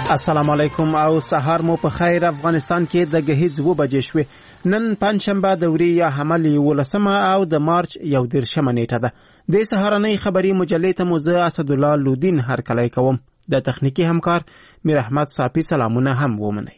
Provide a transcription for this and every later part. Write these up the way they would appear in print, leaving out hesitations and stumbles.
السلام علیکم او سهار مو په خیر. افغانستان کې د گهیځ 2 بجې شوې. نن پنځشنبه د وري یا حمل 11 او د مارچ 11 نیټه ده. د سهارنۍ خبری مجلې ته موزه اسد الله لودین هرکلی کوم. د تخنیکی همکار میر احمد صافی سلامونه هم ومنئ.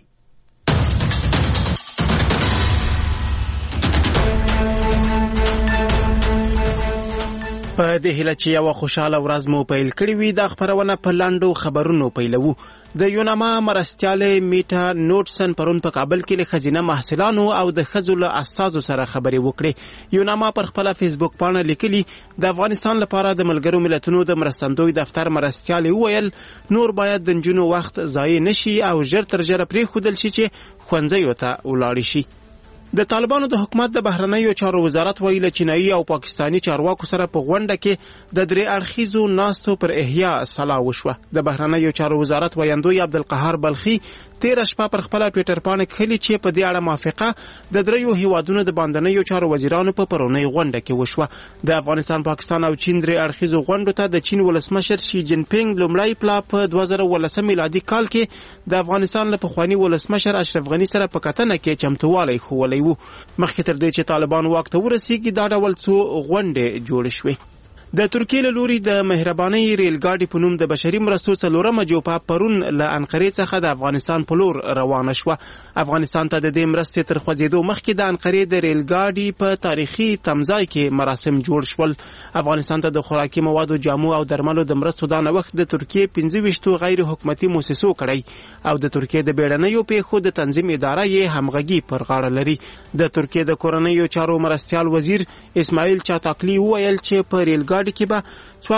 په دې هیله چې یو خوشاله ورځ مو پیل کړی وي، د خبرونه په لاندو خبرونو پیلوو. د یوناما مرستیاله میټا نوټسن پرون په کابل کې له خزینه محصلانو او د خزو له اساسو سره خبرې وکړې. یوناما پر خپل فیسبوک باندې لیکلي د افغانستان لپاره د ملګرو ملتونو د مرستندوی دفتر مرستیاله ویل نور باید د جنونو وخت ضایع نشي او ژر تر ژره پرې خودل شي چې ښوونځیو ته ولاړ شي. د طالبانو د حکومت د بهرنیو چارو وزارت ویل چینایي او پاکستانی چارواکو سره په غونډه کې د درې اړخیزو ناستو پر احیا صلاح وشوه. د بهرنیو چارو وزارت ویاندوی عبدالقهار بلخي 13 شپه پر خپل ټوئیټر باندې کړي چې په دې اړه موافقه د دریو هیوادونو د باندنیو چارو وزیرانو په پرونی غونډه کې وشوه. د افغانستان، پاکستان او چین درې اړخیزو غونډو ته د چین ولسمشر شي جین پینګ لومړی پلا په 2019 میلادي کال کې د افغانستان له پخوانی ولسمشر اشرف غنی سره په کتنه کې چمتووالی خولی وو. مخکې تر دې چې طالبان واک ته ورسیږي دا ډول څو غونډې جوړې شوې. د ترکیې له لوري د مهرباني ریل ګاډي په نوم د بشري مرستو څلورمه جوپه پرون له انقرې څخه د افغانستان په لور روانه شوه. افغانستان ته د دې مرستې تر خوځېدو مخکې د انقرې د ریل ګاډي په تاریخي تمځای کې مراسم جوړ شول. افغانستان ته د خوراکي موادو، جامو او درملو د مرستو دا نوښت د ترکیې 25 غیر حکومتي مؤسسو کړی او د ترکیې د بیړنیو پیښو د تنظیم اداره یې همغږي پر غاړه لري. د ترکیې د کورنیو چارو مرستیال وزیر اسماعیل چاتاکلی وویل چې په ریل ګاډي کې به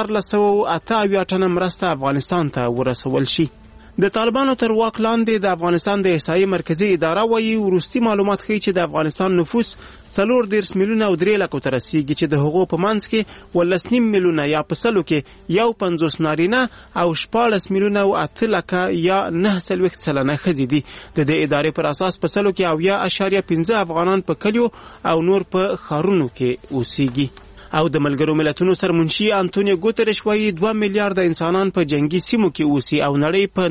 1488 ټنه مرسته افغانستان ته ورسول شي. د طالبانو تر واک لاندې د افغانستان د احصایې مرکزی اداره وایي وروستي معلومات ښیي چې د افغانستان نفوس 4 میلیونه او 3 لک ته رسیږي چې د هغو په منځ کې 19 میلیونه یا په سلو کې 50 نارینه او 14 میلیونه او 8 لک یا 9 سلنه ښځې دي. د دې ادارې پر اساس په سلو کې 0.15 افغانان په کلیو او نور په ښارونو کې اوسېږي. او د ملګرو ملتونو سرمنشي انټونیو ګوتریش وایي 2 میلیارډ انسانان په جنگي سیمو کې اوسي او نړۍ په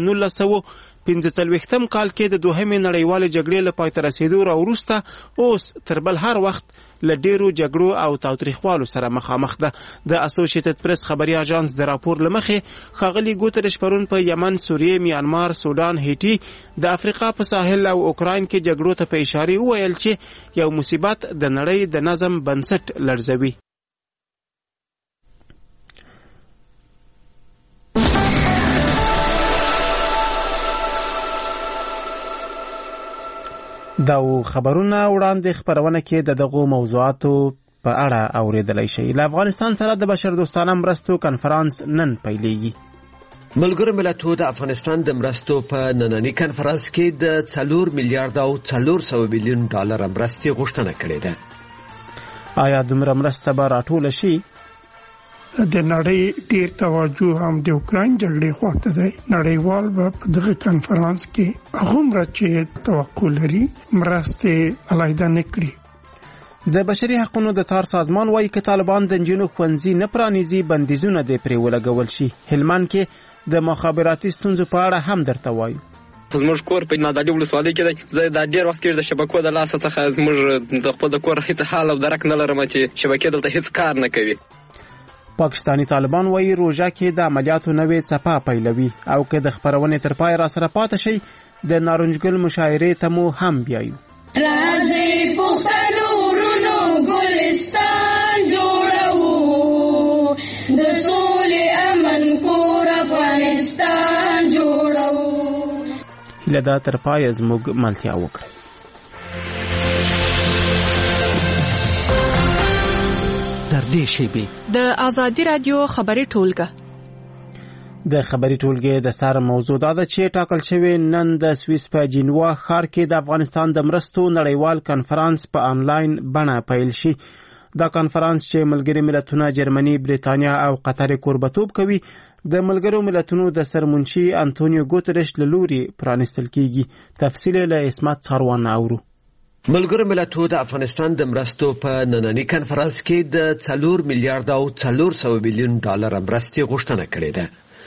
1945 کال کې د دوهمې نړیوالې جګړې له پای ته رسیدو راوروسته اوس تر بل هر وخت له ډیرو جګړو او تاوتریخوالو سره مخامخ ده. د اسوسییټډ پریس خبري اژانس د راپور لمخې ښاغلي ګوتریش پرون په یمن، سوریه، میانمار، سودان، هیټي، د افریقا په ساحل او اوکراین کې جګړو ته په اشاره وویل چې یو مصیبت د نړۍ د نظم بنسټ لړزوي. دا خبرونه وړاندې خبرونه کې د دغو موضوعاتو په اړه اوریدلای شي. له افغانستان سره د بشردوستانه مرستو کنفرانس نن پیلېږي. ملګرو ملتونو د افغانستان د مرستو په نننی کنفرانس کې د 4 میلیارډ او 400 میلیون ډالر مرستې غوښتنه کړې ده. آیا دومره مرسته به راټوله شي؟ د نړۍ ډیر توجه هم د اوکراین جګړې خواته دی. نړیوال به په دغه کنفرانس کې هغومره چې توقع لري مرستې علیحده نه کړي. د بشري حقوقو د څار سازمان وایي که طالبان د نجونو ښوونځي نه پرانیزي بندیزونه دې پرې ولګول شي. هلمند کې د مخابراتي ستونزو په اړه هم درته وایو. زموږ کور په نادعلي ولسوالۍ کې دی. زه دا ډېر وخت کې د شبکو د لاسه څخه زموږ د خپل د کور هیڅ حال او درک نه لرم چې شبکې دلته هیڅ کار نه کوي. پاکستانی طالبان وایي روژه کې د عملیاتو نوې څپه پیلوي او که د خبرونې تر پای را سره پاتې شي د نارنجګل مشاعرې ته مو هم بیایو. راځي پښتنو ورونو ګلستان جوړو، د سولې امن کور افغانستان جوړو. هیله ده تر پای زموږ ملتیا وکړئ. د آزادی رادیو خبری ټولګه د خبری ټولګې د سره موضوع دا ده چې ټاکل شوی نن د سویس په جنوا ښار کې د افغانستان د مرستو نړیوال کنفرانس په آنلاین بڼه پیل شي. دا کنفرانس چې ملګري ملتونه جرمني، بریتانیا او قطر کوربتوب کوي د ملګرو ملتونو د سرمنشي انټونیو ګوتریش له لوري پرانیستل کیږي. تفصیل له اسمت څاروان اورو. ملګرو ملتونو د افغانستان د مرستو په نننی کنفرانس کې د 4 میلیارډ او 400 میلیون ډالر مرستې غوښتنه کړې ده.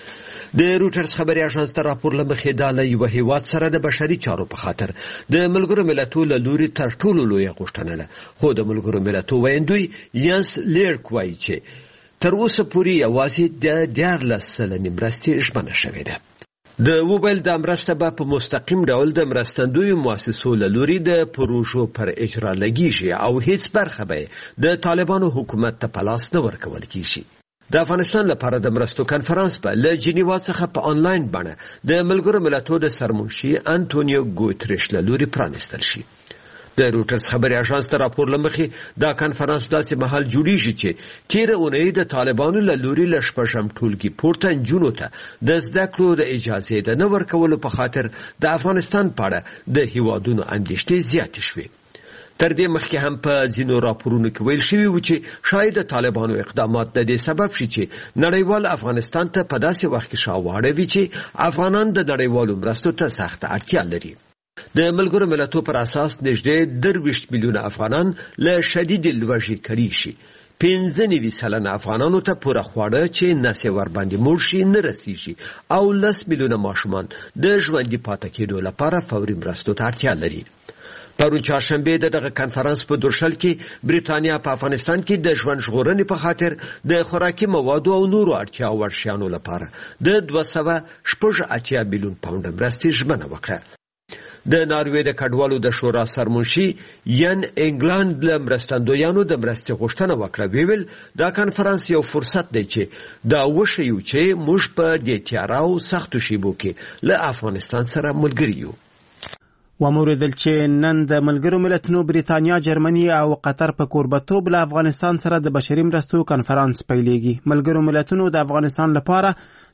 د روټرز خبري اژانس ته راپور لمخې دا له یو هیواد سره د بشري چارو په خاطر د ملګرو ملتونو له لوري تر ټولو لویه غوښتنه ده، خو د ملګرو ملتونو ویندوی یانس لیرک وایي چې تر اوسه پورې یوازې د 14 سلنې مرستې ژمنه شوې ده. د موبایل د مرسته په مستقیم ډول د مرستندوی مؤسسو له لوري د پروژو پر اجرا لګیږي او هیڅ برخه به د طالبانو حکومت ته په لاس نه ورکول کیږي. د افغانستان لپاره د مرستو کانفرنس په له جنیوا څخه په آنلاین بڼه د ملګرو ملتونو د سرمنشي انټونیو ګوتریش له لوري پرانیستل شي. د روټرز خبري اژانس ته راپور لمخې دا کانفرنس داسې مهال جوړیږي چې تیره اونۍ د طالبانو له لوري له شپږم ټولګي پورته نجونو ته د زده کړو د اجازې د نه ورکولو په خاطر د افغانستان په اړه د هیوادونو اندېښنې زیاتې شوې. تر دې مخکې هم په ځینو راپورونو کې ویل شوي و چې شاید د طالبانو اقدامات د دې سبب شي چې نړیوال افغانستان ته په داسې وخت کې شاواړوي چې افغانان د نړیوالو مرستو ته سخت اړتیا لري. د ملګرو ملتونو پر اساس نږدې 23 میلیونه افغانان له شدید لوږې کړي شي. 95% افغانانو ته پوره خواړه چې نسې ور باندې موړ شي نه رسیږي او 10 میلیونه ماشومان د ژوندي پاتې کېدو لپاره فوري مرستو ته اړتیا لري. پرون چهارشنبه دغه کانفرنس په درشل کې بریتانیا په افغانستان کې د ژوند ژغورنې په خاطر د خوراکي موادو او نورو اړتیا ورشيانو لپاره د 280 میلیون پاونډ مرستې ژمنه وکړه. د ناروې د کډوالو د شورا سرمنشي ین انګلند له مرستندویانو د مرستې غوښتنه وکړه. ویل دا کانفرنس یو فرصت دی چې دا وښیو چې موږ په دې تیارو سختو شیبو کې له افغانستان سره ملګري یو. وموردل چې نن د ملګرو ملتونو بریتانیا، جرمني او قطر په کوربتوب له افغانستان سره د بشري مرستو کانفرنس پیلېږي. ملګرو ملتونو د افغانستان لپاره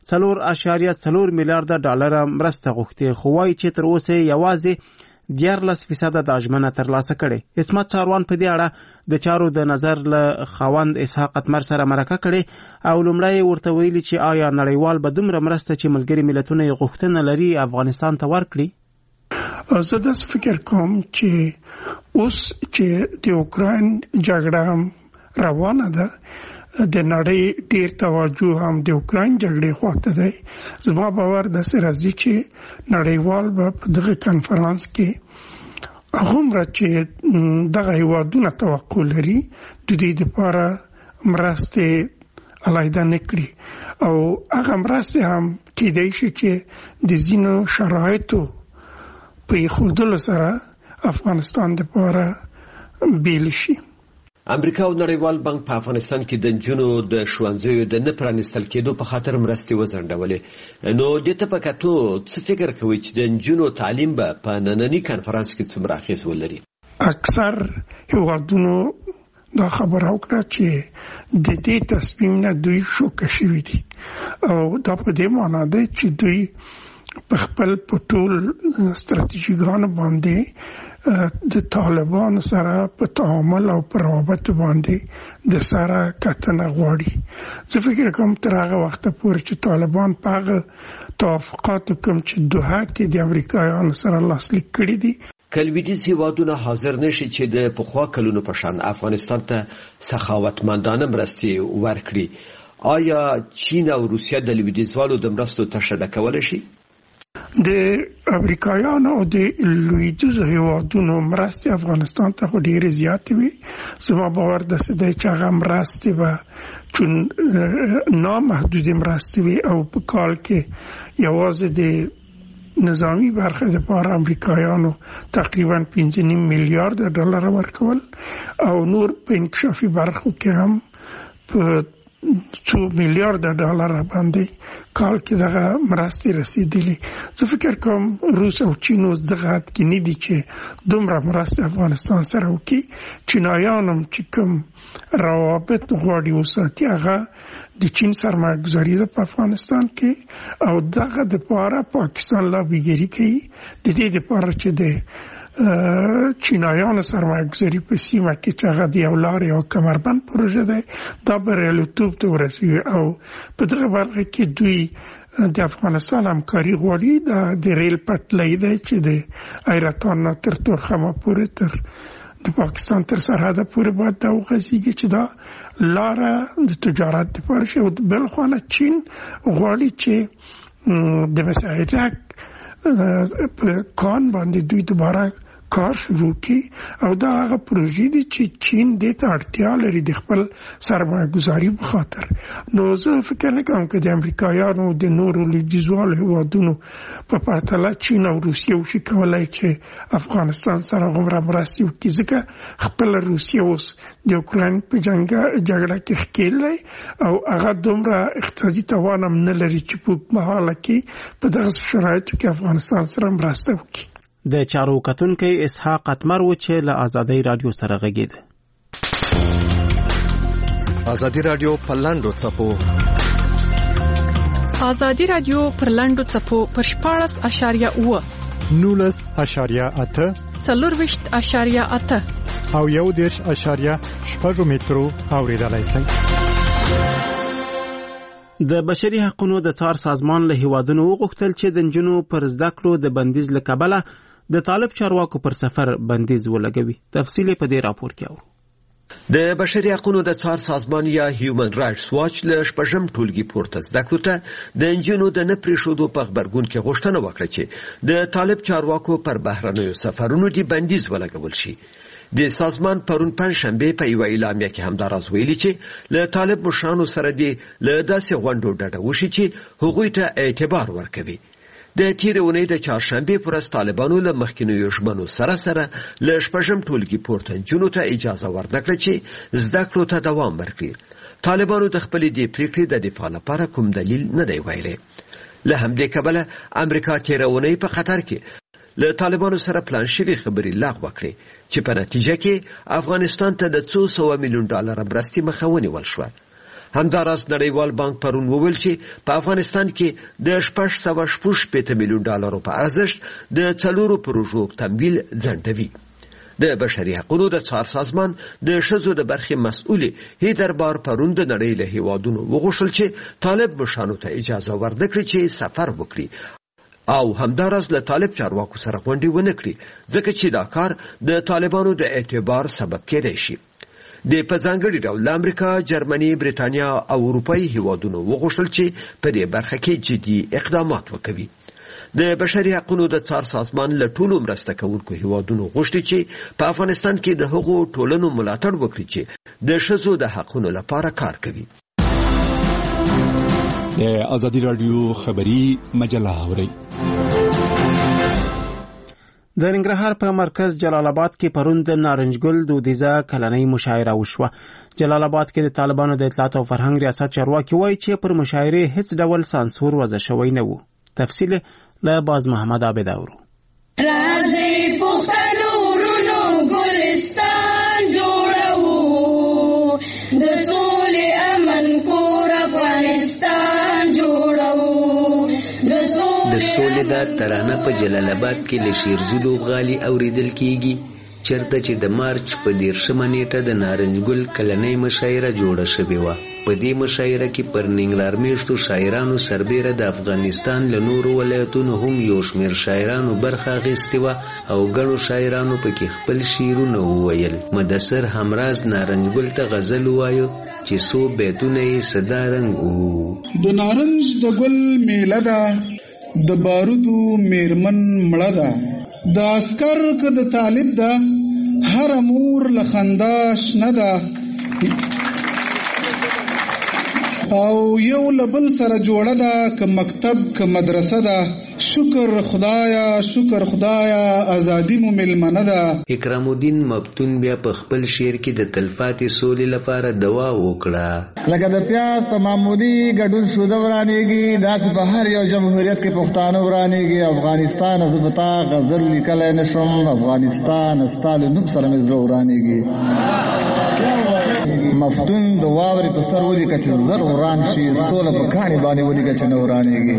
4.4 میلیارډ ډالر مرسته غوښتې، خو وايي چې تر اوسه یوازې 14% د ژمنه ترلاسه کړې. اسمت چاروان په دې اړه د چارو د نظر له خاوند اسحاق اتمر سره مرکه کړې او لومړی ورته ویلي چې آیا نړیوال به دومره مرسته چې ملګري ملتونه یې غوښتنه لري افغانستان ته ورکړي. زه داس فکر کوم چې اوس چې د اوکراین جګړه روانه ده د نړۍ ډیر توجه هم د اوکراین جګړې خواته دی. زما باور د سره راځي چې نړیوال په دغه کانفرنس کې هغومره چې دغه هیوادونه توقع لري د دې لپاره مرستې علیحده نه کړي او هغه مرستې هم کېدای شي چې د ځینو شرایطو په خودلو سره افغانستان لپاره بیل شي. امریکا او نړیوال بانک په افغانستان کې د جنونو د ښوونځیو د نه پرانیستل کېدو په خاطر مرستې وځنډولې. نو د ته په کتو څه فکر کوي چې د جنونو تعلیم به په نننی کانفرنس کې څومره اغېز ولري؟ اکثر هیوادونو دا خبره وکړه چې د دې تصمیم نه دوی شوکه شوي دي او دا په دې معنی ده چې دوی په خپل ټول ستراتیژیګانو باندې د طالبانو سره په تعامل او په روابط باندې د سره کتنه غواړي. زه فکر کوم تر هغه وخت پورې چې طالبان په هغه توافقاتو کوم چې دوحه کې د امریکایانو سره لاسلیک کړي دي کلویدیز هیوادونه حاضر نشي چې د پخوا کلونو په شان افغانستان ته سخاوتمندانه مرستې ورکړي. آیا چین او روسیه د لویدیځوالو د مرستو تشه ډکولی شي؟ د امریکایانو او د لویدیځو هیوادونو مرستې افغانستان ته خو ډېرې زیاتې وي. زما باور داسې دی چې هغه مرستې به چون نامحدودې مرستې وي او په کال کې یوازې د نظامی برخه لپاره امریکایانو تقریبا 5.5 میلیارډ ډالر ورکول او نور په انکشافي برخو کې هم په 2 میلیارډ ډالر باندې کال کې دغه مرستې رسیدلې. زه فکر کوم روس او چین اوس دغه حد کې نه دي چې دومره مرستې افغانستان سره وکړي. چینایان هم چې کوم روابط غواړي وساتي هغه د چین سرمایه‌ګذاري ده په افغانستان کې او دغه دپاره پاکستان لابیګري کوي د دې دپاره چې د چینایانو سرمایه‌ګذاري په سیمه کې چې هغه د یو لارې او کمربند پروژه ده دا بریالیتوب ته ورسوي او په دغه برخه کې دوی د افغانستان همکاري غواړي. د ریل پټلۍ ده چې د ایرتان نه تر تورخمه پورې تر د پاکستان تر سرحده پورې باید دا وغځېږي چې دا لاره د تجارت لپاره شي. او بل خوا چین غواړي چې د مساعدک په کان باندې دوی دوباره کار شروع کی او دا هغه پروژې دي چې چین د ته اړتیا لري د خپل سرمایه گذاري په خاطر. نو زه فکر نه کوم چې د امریکایانو د نورو لویدیځوالو هیوادونو په پرتله چین او روسیه وشي کولای چې افغانستان سره غوړه مرستې وکړي، ځکه خپل روسیه اوس د اوکراین په جګړه کې ښکېلې او هغه دومره اقتصادي توان هم نه لري چې په مهاله کې په دغه شرایطو کې افغانستان سره مرسته وکړي. د چارو کتونکي اسحاق اتمر و چې له ازادي رادیو سره غږیده. ازادي رادیو پلاندو چپو ازادي رادیو پرلاندو چپو پر 14.9 19.8 4.8 او 1.8 مترو اوریدلای شئ. د بشري حقوقو د څار سازمان له هیوادونو وغوښتل چې د نجونو پر زده کړو د بندیز له کبله د طالب چارواکو پر سفر بندیز ولګوي. تفصیل په دې راپور کې اورو. د بشري حقوقو د څار سازمان یا هیومن رائټس واچ له شپږم ټولګي پورته زده کړو ته د نجونو د نه پریښودو په خبرګون کې غوښتنه وکړه چې د طالب چارواکو پر بهرنیو سفرونو دی بندیز ولګول شي. د سازمان پرون پنځشنبه په یو اعلامیه کې همداراز ویلي چې له طالب مشرانو سره دی له داسې غونډو ډډه وشي چې هغوی ته اعتبار ورکوي. د تیرې اونۍ د چهارشنبه پر ورځ طالبانو له مخکینیو ژمنو سره له شپږم ټولګي پورته نجونو ته اجازه ورنکړه چې زده کړو ته دوام ورکړي. طالبانو د خپلې دې پریکړې د دفاع لپاره کوم دلیل نه دی ویلی. له همدې کبله امریکا تیرې اونۍ په قطر کې له طالبانو سره پلان شوی خبري لغوه کړې چې په نتیجه کې افغانستان ته د 200 میلیون ډالر مرستې مخه ونیول شوه. همداراز نړیوال بانک پرون وویل چې په افغانستان کې د 660 میلیون ډالرو په ارزښت د 4 پروژو تمویل ځنډوي. د بشري حقوقو د څار سازمان د ښځو د برخې مسؤلې هیدربار پرون د نړۍ له هیوادونو وغوښتل چې طالب مشرانو ته اجازه ورنکړي چې سفر وکړي او همداراز له طالب چارواکو سره غونډې ونه کړي، ځکه چې دا کار د طالبانو د اعتبار سبب کېدای شي. د په ځانګړي ډول امریکا، جرمني، بریتانیا او اروپایي هیوادونو وغوښتل چې په دې برخه کې جدي اقدامات وکړي. د بشري حقوقو د څار سازمان له ټولو مرسته کوونکو هیوادونو غوښتي چې په افغانستان کې د هغو ټولنو ملاتړ وکړي چې د ښځو د حقوقو لپاره کار کوي. ازادي رادیو خبری مجله اوري. د ننګرهار په مرکز جلال آباد کې پرون د نارنجګل دودیزه کلنۍ مشاعره وشوه. جلال آباد کې د طالبانو د اطلاعات او فرهنګ ریاست چارواکي وایي چې پر مشاعره هیڅ ډول سانسور وضع شوی نه و. تفصیل له باز محمد عابد اورو. راځي پښتنو ورونو ګلستان جوړو، د سولې امن کور افغانستان جوړو. د سولې دا ترانه په جلال آباد کې له شیرزو لوبغالي اوریدل کیږي، چرته چې د مارچ په 13 نیټه د نارنجګل کلنۍ مشاعره جوړه شوې وه. په دې مشاعره کې پر ننګرهار میشتو شاعرانو سربیره د افغانستان له نورو ولایتونو هم یو شمېر شاعرانو برخه اخیستې وه او ګڼو شاعرانو پکې خپل شعرونه وویل. مدثر همراز نارنجګل ته غزل ووایه چې څو بیتونه یې صدا رنګ وو. د نارنج د ګل میله ده، د بارودو میرمن مړه ده، د عسکر که د طالب ده، هر مور له خندا شنه ده، او یو لبل سره جوړه ده، که مکتب که مدرسه ده. شکر خدایا شکر خدایا ازادي مو ملمنه ده. اکرام الدین مفتون بیا په خپل شعر کې د تلفاتې سولې لپاره دعا وکړه. لکه د پیاز په معمولي ګډون شوده ورانېږي، داسې په هر یو جمهوریت کې پښتانه ورانېږي. افغانستان زه به تا غزل لیکلی نه شم، افغانستان ستا له نوم سره مې زړه ورانېږي. مفتون د واورې په سر ولیکه چې زر وران شي، سوله په کاڼي باندې ولیکه چې نه ورانېږي.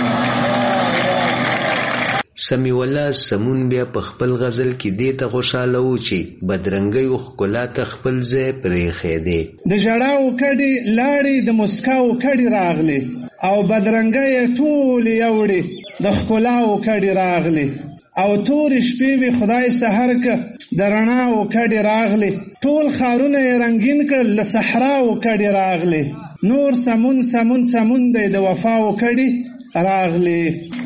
سمیع الله سمون بیا په خپل غزل کې دې ته خوشاله و چې بدرنګۍ او ښکلا ته خپل ځای پرېښی دی. د ژړاو کډې لاړې، د مسکاو کډې راغلې، او بدرنګۍ ټولې یوړې، د ښکلاو کډې راغلې، او تورې شپې وې خدای سحر که د رڼاو کډې راغلې. ټول ښارونه یې رنګین کړل، له صحراو کډې راغلې. نور سمون سمون سمون دی د وفاو کډې، راغلي.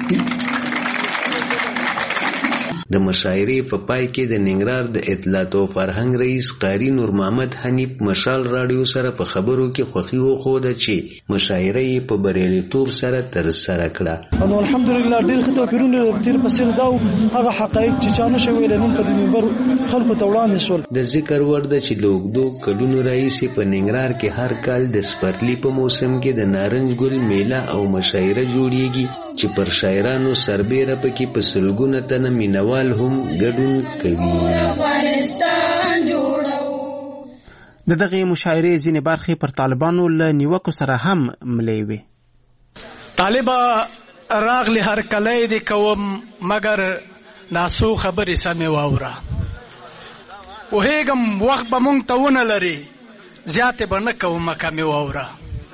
د مشاعرې په پای کې د ننګرهار د اطلاعات او فرهنګ رئیس قاری نور محمد حنیف مشال رادیو سره په خبرو کې خوښي وښوده چې مشاعره یې په بریالیتوب سره ترسره کړه. نو الحمدلله ډېر ښه توپیرونه تیر په څیر دا هغه حقایق چې چا نشي ویلی نن په دې منبر خلکو ته وړاندې شول. د ذکر وړ ده چې له اوږدو کلونو راهیسې په ننګرهار کې هر کال د سپرلي په موسم کې د نارنج ګل میله او مشاعره جوړیږي چې پر شاعرانو سربیره پکې په سلګونه تنه مینوال هم ګډون کوي. د دغه مشاعرې ځینې برخې پر طالبانو له نیوکو سره هم ملې وې. طالبه راغلی هر کلی دې کوم مګر ناسو خبرې سمې واوره. پوهېږم وخت به مونږ ته ونه لري زیاتې به نه کوم کمې واوره.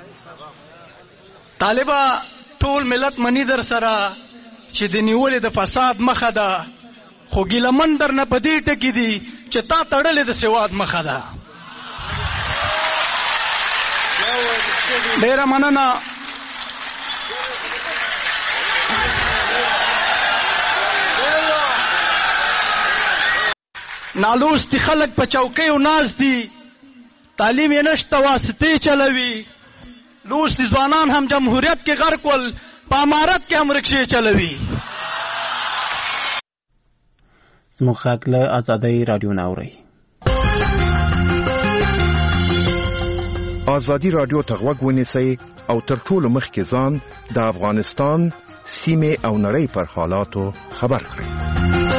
طالبه ټول ملت منی در سره چې د نیولې د فساد مخه ده خو ګیلمن در نه په دې ټکي دي چې تا تړلې د سواد مخه ده. ډېره مننه. نالوستي خلک په چوکیو ناست دي تعلیم یې نشته واسطې چلوي. لوستي ځوانان هم جمهوریت کې غرق ول په امارت کې هم رکشې چلوي. زموږ غږ له ازادۍ راډیو نه اورئ. ازادي راډیو ته غوږ ونیسئ او تر ټولو مخکې ځان د افغانستان سیمې او نړۍ پر حالاتو خبر کړئ.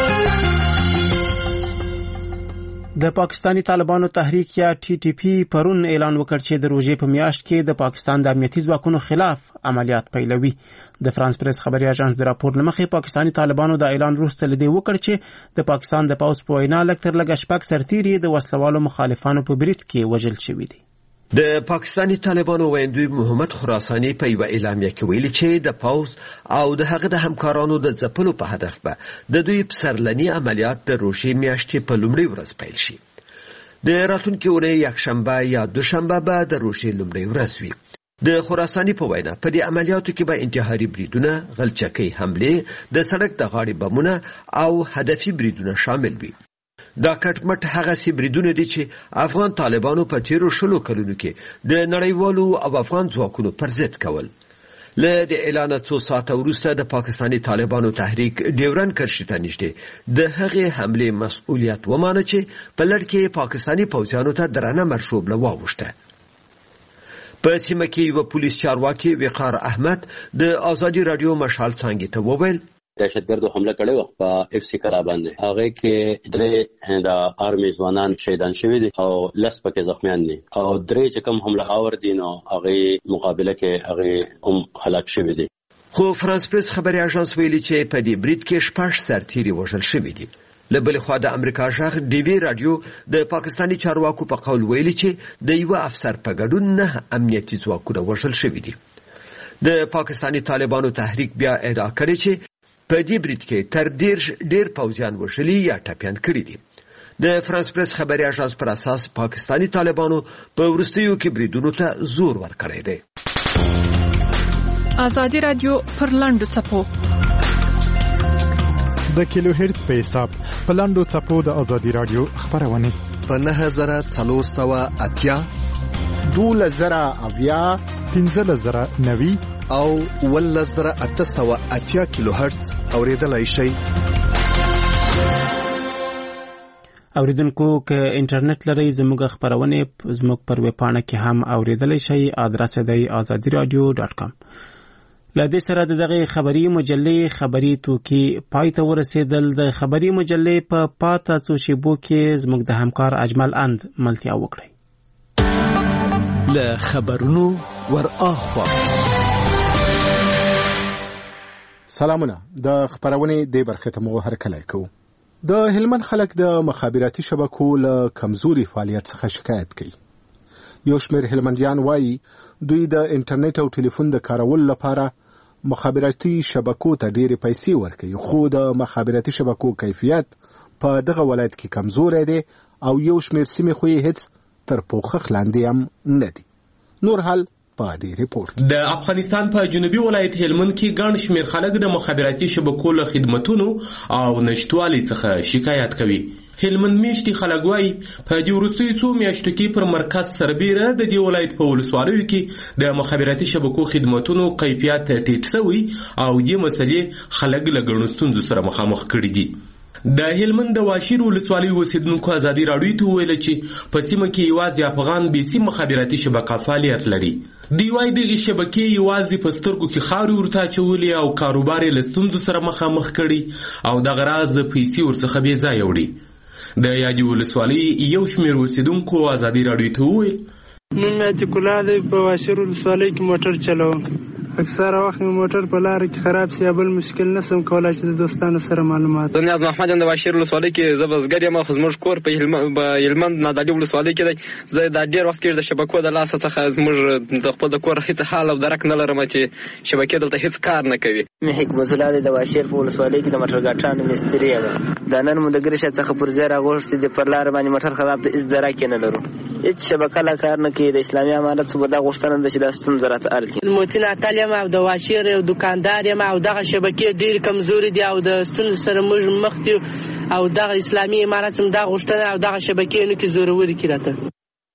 د پاکستانی طالبانو تحریک یا ټي ټي پی پرون اعلان وکړ چې د روژې په میاشت کې د پاکستان د امنیتي ځواکونو خلاف عملیات پیلوي. د فرانس پریس خبري اژانس د راپور لمخې پاکستانی طالبانو د اعلان وروسته لدی وکړ چې د پاکستان د پوځ په وینا لږ تر لږه 6 سرتیري د وسلوالو مخالفانو په برید کې وژل شوي دي. د پاکستانی طالبانو ویندوی محمد خراسانی په یو اعلامیه کې ویلي چې د پوځ او د هغه د همکارانو د ځپلو په هدف به د دوی پسرلني عملیات د روژې میاشتې په لومړۍ ورځ پیل شي. د راتلونکي اونۍ یکشنبه یا دوشنبه به د روژې لومړۍ ورځ وي. د خراسانی په وینا په دې عملیاتو کې به انتحاري بریدونه، غلچکۍ حملې، د سړک د غاړې بمونه او هدفي بریدونه شامل وي. دا کټمټ هغه سی بریدونه دي چې افغان طالبانو په تیرو 20 کلونو کې د نړیوالو او افغان ځواکونو پر ضد کول. له د اعلان څو ساعته وروسته د پاکستانی طالبانو تحریک ډیورن کرښې ته نږدې د هغې حملې مسؤلیت ومانه چې په لړ کې پاکستانی پوځیانو ته درنه مرشوبله واوښته. په سیمه کې یو پولیس چارواکي وقار احمد د ازادي رادیو مشال څنګه ته وویل دهشتګردو حمله کړې و په اف سی کرا باندې. هغه کې درې د آرمي ځوانان شهیدان شوي دي او 10 پکې زخمیان دي او درې چې کوم حمله آور دي نو هغه مقابله کې هغه هم هلاک شوي دي. خو فرانس پریس خبري اژانس ویلي چې په دې برید کې 6 سرتیري وژل شوي دي. له بل خوا د امریکا ژغ ډي وي رادیو د پاکستانی چارواکو په قول ویلي چې د یو افسر په ګډون 9 امنیتي ځواکونه وژل شوي دي. د پاکستانی طالبانو تحریک بیا ادعا کړې چې په دې برید کې تر ډیر پوځیان وژلي یا ټپیان کړي دي. د فرانس پریس خبري اژانس پر اساس پاکستانی طالبانو په وروستیو کې بریدونو ته زور ورکړی دی. ازادي رادیو پر لاندو څپو د کیلو هرتز په حساب په لاندو څپو د ازادي رادیو خبرونه په 9480 12090 15090 او 1880 کیلو هرتز اوریدلای شئ. اوریدونکو که انټرنیټ لرئ زموږ خبرونه زموږ پر ویب پاڼه کې هم اوریدلای شئ. آدرس دی azadiradio.com. له دې سره دغه خبري مجلې خبري توکي پای ته ورسېدل. د خبري مجلې په پاته څو شیبو کې زموږ د همکار اجمل اند ملتیا وکړي. له خبرونو ور اخوا سلامونه. د خبرونه د برخه ته مو هرکلی کوو. د هلمند خلک د مخابراتي شبکو له کمزوري فعالیت څخه شکایت کوي. یو شمېر هلمندیان وایي دوی د انټرنیټ او ټلیفون د کارولو لپاره مخابراتي شبکو ته ډېرې پیسې ورکوي، خو د مخابراتي شبکو کیفیت په دغه ولایت کې کمزوری دی او یو شمېر سیمې خو یې هیڅ تر پوښښ لاندې هم نه دي. نور حال په دې ریپورت. د افغانستان په جنوبي ولایت هلمند کې ګڼ شمېر خلک د مخابراتي شبکو له خدمتونو او نشټوالي څخه شکایت کوي. هلمند میشتي خلک وایي په دې وروستیو څو میاشتو کې پر مرکز سربیره د دې ولایت په ولسوالیو کې د مخابراتي شبکو خدمتونو کیفیت ټیټ شوی او دې مسلې خلک له ګڼو ستونزو سره مخامخ کړي دي. د هلمند د واشیر ولسوالۍ اوسیدونکو ازادي راډیو ته وویل چې په سیمه کې یوازې افغان بیسي مخابراتي شبکه فعالیت لري. دوی وایي دغې شبکې یوازې په سترګو کې خاورې ورته اچولې او کاروبار یې له ستونزو سره مخامخ کړي او دغه راز پیسې ورڅخه بې ځایه وړي. د یادې ولسوالۍ یو شمېر اوسیدونکو ازادي راډیو ته وویل نن اتکلا دی په واشیر ولسوالۍ کې موټر چلوم. اکثره وخت موټر په لار کې خراب سی بل مشکل نسم کولای چې د دوستانو سره معلومات. زه نیاز محمد یم د واشیر ولسوالۍ کې زه بزګر یم. خو زموږ کور په هلمند نادعلي ولسوالۍ کې دی. زه دا ډېر وخت کې د شبکو د لاسه څخه زموږ د خپل د کور هیڅ حال او درک نه لرم چې شبکې دلته هیڅ کار نه کوي. مې حکمت الله د واشیر په ولسوالۍ کې د موټر ګاټانو مستری یم. د نن مو د ګرشه څخه پر ځای راغوښتي د پر لار باندې موټر خراب د اس درک نه لرو. هیڅ شبکه لا کار نه کوي. د اسلامي امارت څخه دا غوښتنه ده چې د ستون زراعت ارکي موتین اتلیم او د واشیر یو دکاندار یم او دغه شبکې ډېر کمزوري دي او د ستونزو سره موږ مخ دي او دغه اسلامي امارت هم دا غوښتنه او دغه شبکې نو کې زوروري کړي راته.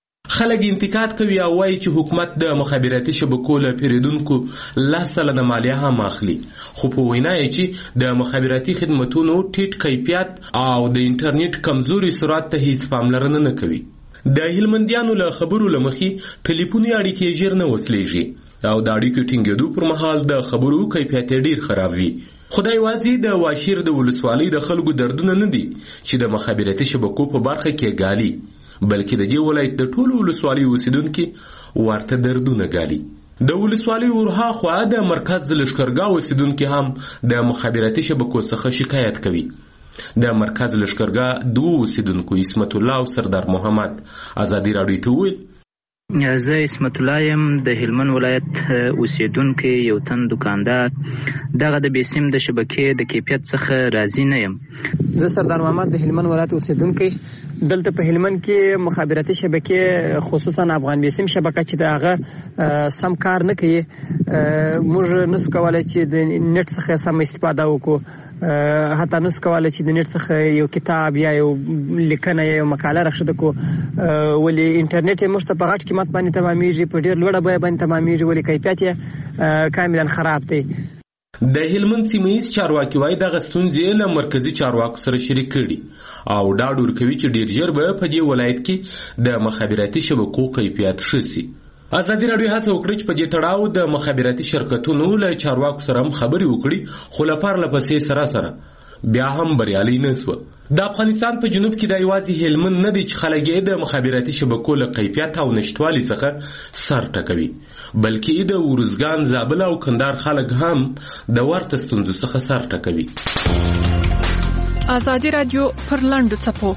خلک انتقاد کوي او وایي چې حکومت د مخابراتي شبکو له پیریدونکو 10% مالیه هم اخلي. خو په وینا یې چې د مخابراتي خدمتونو ټیټ کیفیت او د انټرنیټ کمزوري سرعت ته هیڅ پاملرنه نه کوي. د هلمندیانو له خبرو له مخې ټلیفوني اړیکې ژر نه وصلېږي او د اړیکو ټینګېدو پر مهال د خبرو کیفیت ډیر خراب وي. خدای یوازې د واشیر د ولسوالۍ د خلکو دردونه نه دي چې د مخابراتي شبکو په برخه کې ګالي، بلکې د دې ولایت د ټولو ولسوالۍ اوسیدونکو ورته دردونه ګالي. د ولسوالۍ ورها خوا د مرکز لښکرګاه اوسیدونکو هم د مخابراتي شبکو څخه شکایت کوي. د مرکز لښکرګاه دوه اوسیدونکو اسمت الله او سردار محمد ازادي راډیو ته وویل زه اسمت الله یم د هلمند ولایت اوسیدونکی یو تن دکاندار. دغه د بیسیم د شبکې د کیفیت څخه راضي نه یم. زه سردار محمد د هلمند ولایت اوسیدونکی. دلته په هلمند کې مخابراتي شبکې خصوصا افغان بیسیم شبکه چې دغه سم کار نه کوي. موږ نسو کولای چې د نت څخه سم استفاده وکړو. حتی نسو کولای چې د نت څخه یو کتاب یا یو لیکنه یا یو مقاله راخښته کو. ولې انټرنیټ یې موږ ته په غټ قیمت باندې تمامېږي، په ډېر لوړه بیه باندې تمامېږي، ولې کیفیت یې کاملا خراب دی. د هلمند سیمهیز چارواکي وایي دغه ستونزې له مرکزي چارواکو سره شریک کړي او ډاډ ورکوي چې ډېر ژر به په دې ولایت کې د مخابراتي شبکو کیفیت ښه سي. ازادي راډیو هڅه وکړه چې په دې تړاو د مخابراتي شرکتونو له چارواکو سره هم خبرې وکړي، خو له پرله پسې سره بیا هم بریالي نه سوه. د افغانستان په جنوب کې د یوازې هلمند نه دی چې خلک یې د مخابراتي شبکو له کیفیت او نشتوالي څخه سر ټکوي، بلکې د ورزګان، زابل او کندهار خلک هم د ورته ستونزو څخه سر ټکوي. ازادي راډیو پر لاندو څپو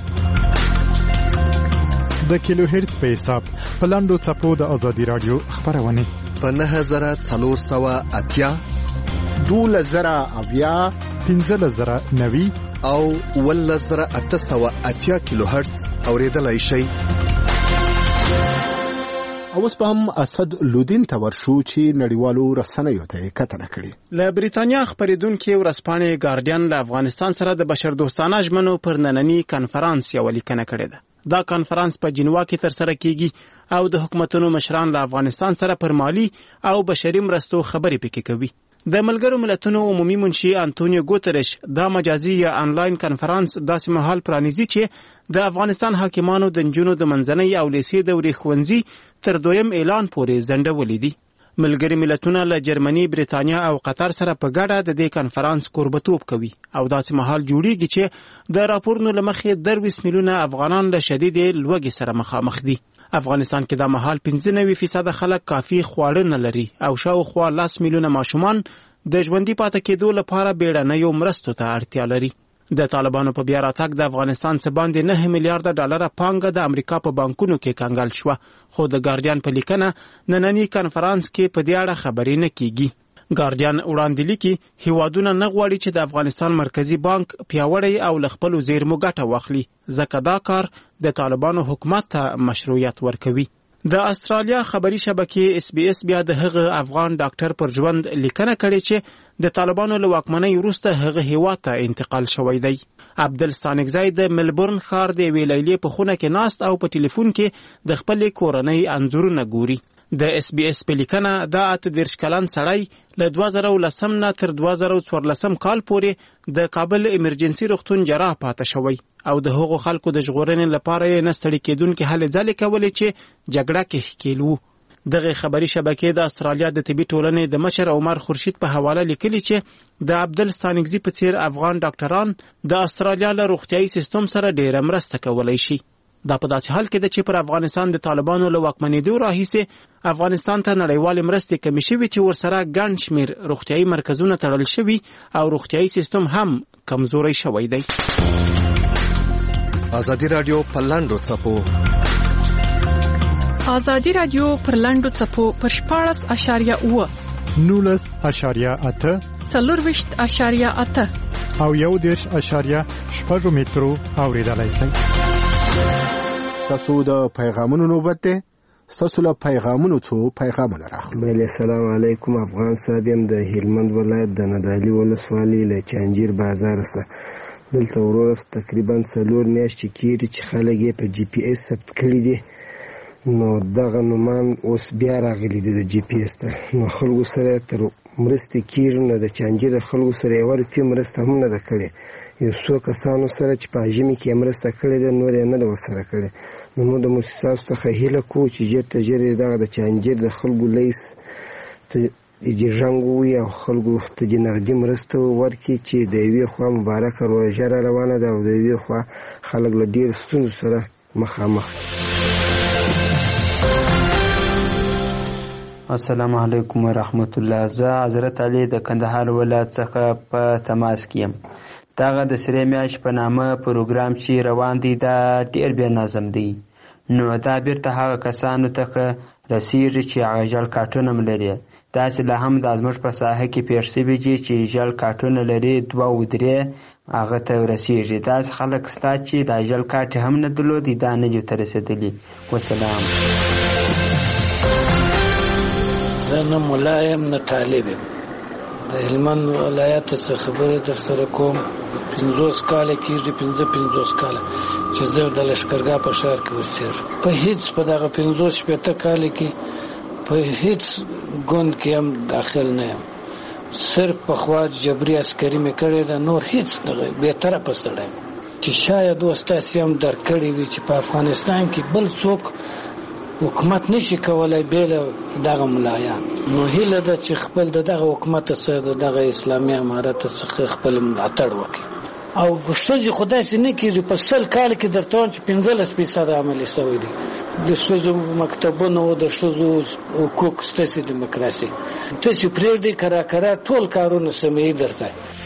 د کیلو هرتز په حساب په لاندو څپو د ازادي راډیو خبرونه په 9480 1200 1590 او 1880 کیلو هرتز اوریدلای شئ. اوس په هم اسد لودین ته ورشو چې نړیوالو رسنیو ته کتنه کړې. له بریتانیا خبرېدونکو ورځپاڼې ګارډین له افغانستان سره د بشردوستانه ژمنو پر نننی کنفرانس یو لیکنه کړې ده. دا کنفرانس په جنوا کې ترسره کیږي او د حکومتونو مشران له افغانستان سره پر مالی او بشري مرستو خبرې پکې کوي. د ملګرو ملتونو عمومي منشي انټونیو ګوتریش دا مجازي یا انلاین کنفرانس داسې مهال پرانیزي چې د افغانستان حاکمانو د نجونو د منځنۍ او لیسې دورې ښوونځي تر دویم اعلان پورې ځنډولي دي. ملګري ملتونه له جرمني، بریتانیا او قطر سره په ګډه د دې کنفرانس کوربتوب کوي او داسې مهال جوړیږي چې د راپورونو له مخې 20 میلیونه افغانان له شدید لوږې سره مخامخ دي. افغانستان کې د مهال 95% خلک کافي خواړه نه لري او شاوخوا 10 میلیونه ماشومان د ژوندي پاتې کېدو لپاره بیړنیو مرستو ته اړتیا لري. د طالبانو په بیا راتګ د افغانستان څخه باندې 9 میلیارډ ډالر پانګه د امریکا په بانکونو کې کنګل شوه، خو د ګارډین په لیکنه نننی کنفرانس کې په دې اړه خبرې نه کیږي. ګارډین وړاندې لیکي هیوادونه نه غواړي چې د افغانستان مرکزی بانک پیاوړی او له خپلو زیرمو ګټه واخلي، ځکه دا کار د طالبانو حکومت ته مشروعیت ورکوي. د استرالیا خبري شبکې SBS بیا د هغه افغان ډاکټر پر ژوند لیکنه کړې چې د طالبانو له واکمنۍ وروسته هغه هیواد ته انتقال شوی دی. عبدل ستانکزی د ملبورن ښار د یوې لیلې په خونه کې ناست او په ټلیفون کې د خپلې کورنۍ انځورونه ګوري. د SBS په لیکنه دا 38 کلن سړی له 2010 نه تر 2014 کال پورې د کابل ایمرجنسي روغتون جراح پاتې شوی او د هغو خلکو د ژغورنې لپاره یې نه ستړي کېدونکې هلې ځلې کولې چې جګړه کې ښکېل وو. دغه خبري شبکې د استرالیا د طبي ټولنې د مشر عمر خورشید په حواله لیکلي چې د عبدل ستانکزي په څیر افغان ډاکټران د استرالیا له روغتیايي سیستم سره ډېره مرسته کولی شي. دا په داسې حال کې ده چې پر افغانستان د طالبانو له واکمنېدو راهیسې افغانستان ته نړیوالې مرستې کمې شوي چې ورسره ګڼ شمېر روغتیايي مرکزونه تړل شوي او روغتیايي سیستم هم کمزوری شوی دی. ازادي رادیو په لاندو څپو ازادي رادیو پر لاندو څپو پر 14.8 19.8 24.8 او 1.8 مترو اوریدلای شئ. تاسو د پیغامونو نوبت ده. تاسو له پیغامونو څو پیغامونه راخلو. بله السلام علیکم. افغان صاحب يم د هلمند ولایت د ندالي ولسوالۍ له چانجیر بازار څخه. دلته ورورس تقریبا 4 میاشتې کېږي چې خلک یې په جی پی ایس ثبت کړي دي. نو دغه نومان اوس بیا راغلي دي د جی پی ایس ته. نو خلکو سره تر مرستې کېږي نه د چانجیر خلکو سره یې ورته مرسته هم نه ده کړې. یو څو کسانو سره چې په ژمي کې مرسته کړې ده نور یې نه ده ورسره کړې. نو موږ د مؤسساتو څخه هیله کوو چې ژر تر ژره دغه د چانجیر د خلکو لیس ته جنګ وي او خلکو ته د نغدي مرسته ورکړي چې د یوې خوا مبارکه روژه را روانه ده او د یوې خوا خلک له ډېرو ستونزو سره مخامخ دي. السلام علیکم ورحمت الله. زه حضرت علي د کندهار ولایت څخه په تماس کې یم. دغه د سرې میاشت په نامه پروګرام چې روان دی دا ډېر بې نظم دی. نو دا بیرته هغه کسانو ته رسیږي چې هغه ژل کارټونه لري. داسې لا هم د زموږ په ساحه کې پېښ شوي دي چې ژل کارټونه لري 2 او 3 هغه ته رسیږي. داسې خلک شته چې دا ژل کارټ هم نه درلودي دا نه دي ته رسېدلي. وسلام. زه نه ملا یم نه طالب یم. د هلمند ولایت څخه خبرې در سره کوم. 50 کاله کېږي 50 کاله چې زه د لښکرګاه په ښار کې اوسېږم. په هېڅ په دغه 50 کاله کې په هېڅ ګوند کې هم داخل نه یم. صرف په خوا جبري عسکري مې کړې ده نور هېڅ دغه بېطرفه سړی یم چې شاید اوس تاسې هم درک کړي وي چې په افغانستان کې بل څوک حکومت نشي کولای بې له دغه ملایان. نو هیله ده چې خپل دغه حکومت څخه دغه اسلامي امارت څخه خپل ملاتړ وکړي. او ښځې خو داسې نه کېږي په 100 کال کې درته وایم چې 15% عملي شوی دی. د ښځو مکتبونه او د ښځو حقوق ستاسې دیموکراسي تاسې پرېږدئ کرا ټول کارونه سموي درته.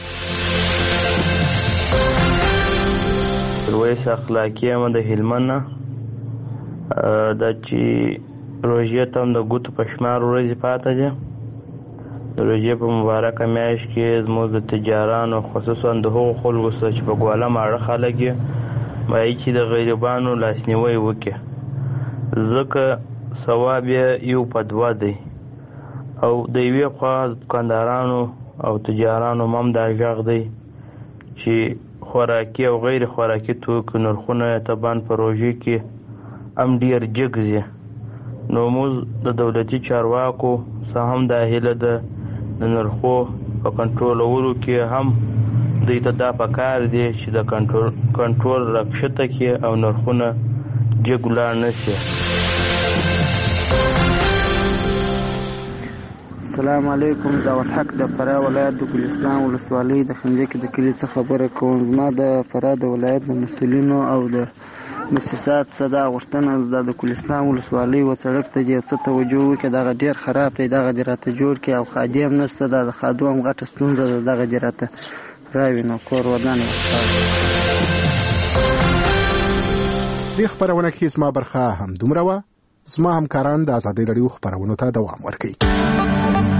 رویس اخلاقي یم د هلمند نه. دا چې روژې ته هم د ګوتو په شمار ورځې پاته دي. د روژې په مبارکه میاشت کې زموږ د تجارانو خصوصا د هغو خلکو سره چې په ګواله ماړه خلک یې باید چې د غریبانو لاسنیوی وکړي ځکه ثواب یې 1 دی. او د یوې خوا دکاندارانو او تجارانو هم دا غږ دی چې خوراکي او غیر خوراکي توکو نرخونه طبعا په روژې کې هم ډېر جګ ځي. نو موږ د دولتي چارواکو څخه هم دا هیله ده د نرخو په کنټرولولو کې هم دوی ته دا پکار دی چې د کنټرول راکښته کړي او نرخونه جګ ولاړ نه شي. السلام علیکم. داود حق د فراه ولایت د ګلستان ولسوالۍ د خنجکې د کلي څخه خبره کوم. زما د فراه د ولایت د مسؤلینو او د مؤسسات صدا غوښتنه د ګلستان ولسوالۍ و سړک ته یو څه توجه وکړي. دغه ډېر خراب دی. دغه دې راته جوړ کړي او خادم نشته. د خادو هم غټه ستونزه ده. دغه دې راته راوي نو کور ودانې دې خبرونه کې زما برخه هم دومره وه. زما همکاران د ازادي راډیو خبرونو ته دوام ورکوي.